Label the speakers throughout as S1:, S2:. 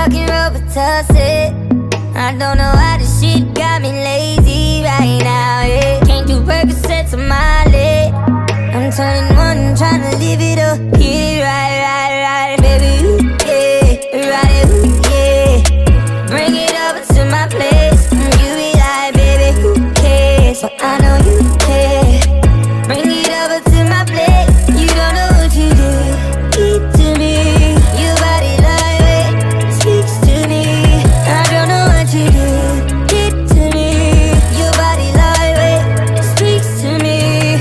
S1: Fucking Robitussin. I don't know why this shit got me lazy right now, yeah. Can't do Percocets on my leg. I'm turning one, trying to live it up. Get it right, baby, ooh, yeah. Right, ooh, yeah. Bring it over to my place. You be like, baby, who cares? But I know you care. Bring it over to my place. You don't know what you do. Keep to me. Your body lightweight speaks to me. I don't know what you do. Keep to me. Your body lightweight speaks to me.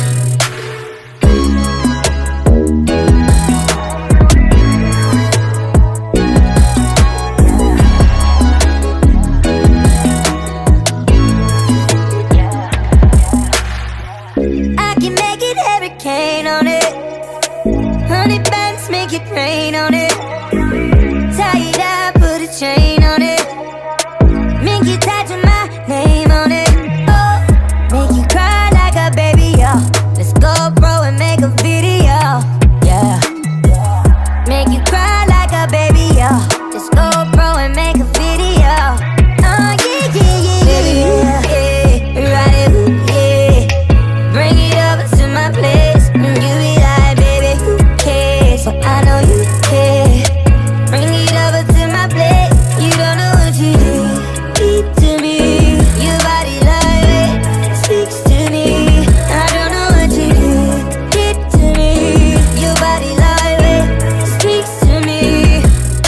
S1: I can make it hurricane on it. 100 bands make it rain on it. Tie it up, put a chain on it. Make you tattoo my name on it. Oh, make you cry like a baby, yo. Let's go, bro, and make a video, yeah. Make you cry like a baby, yo. Let's go, bro, and make a video. Oh, yeah, yeah, yeah, yeah, yeah. Right, ooh, yeah. Bring it over to my place. You be like, baby, who cares? But I know you care. Bring it over to my place. You don't know what you do. Keep to me. Your body lightweight speaks to me. I don't know what you do. Keep to me. Your body lightweight speaks to me.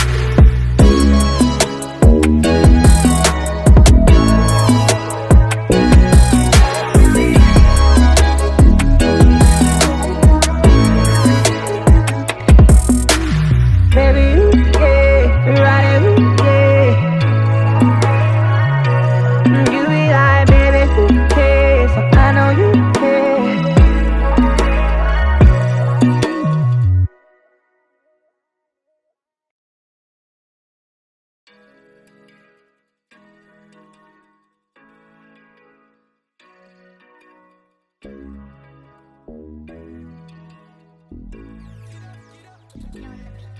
S1: Baby, ooh, yeah, right, ooh, yeah. You be like, baby, who cares? I know you care.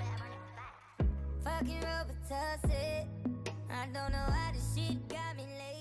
S1: Fucking Robitussin. I don't know why this shit got me lazy.